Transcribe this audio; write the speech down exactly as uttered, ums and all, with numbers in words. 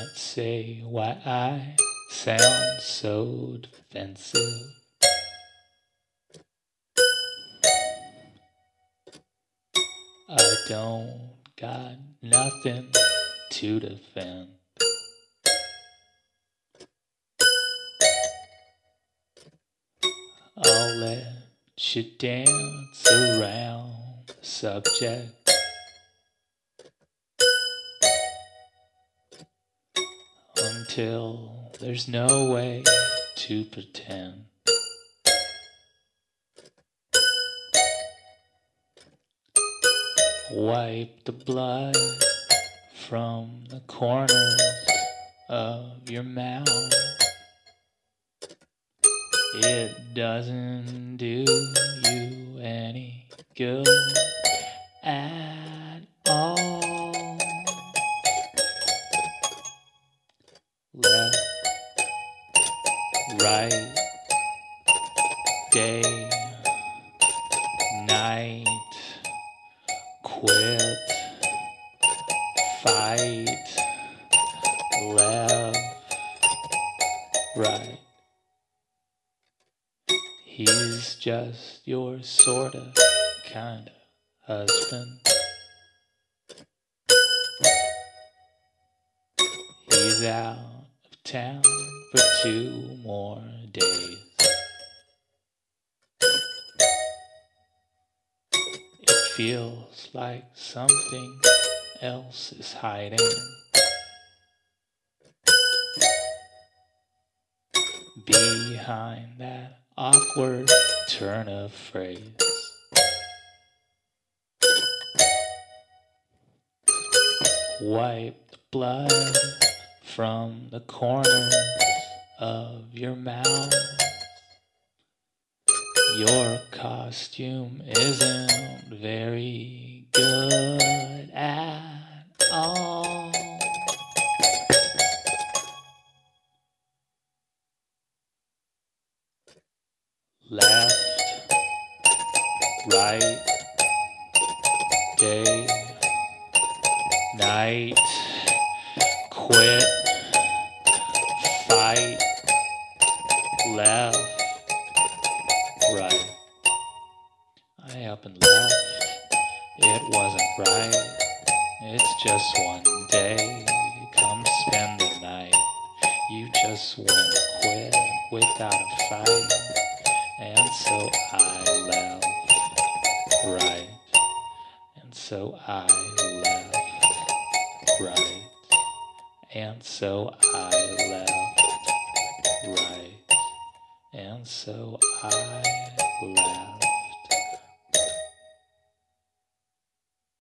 can't say why I sound so defensive. I don't got nothing to defend. I'll let you dance around the subject until there's no way to pretend. Wipe the blood from the corners of your mouth. It doesn't do you any good at all. Left, right, day, night, quit, fight, left, right. He's just your sorta, kinda husband. He's out of town for two more days. It feels like something else is hiding behind that awkward turn of phrase. Wipe the blood from the corners of your mouth. Your costume isn't very good at all. Left, right, day, night, quit, fight, left, right. I up and left, it wasn't right. It's just one day, come spend the night. You just won't quit without a fight. And so I left, right. And so I left, right. And so I left, right. And so I left.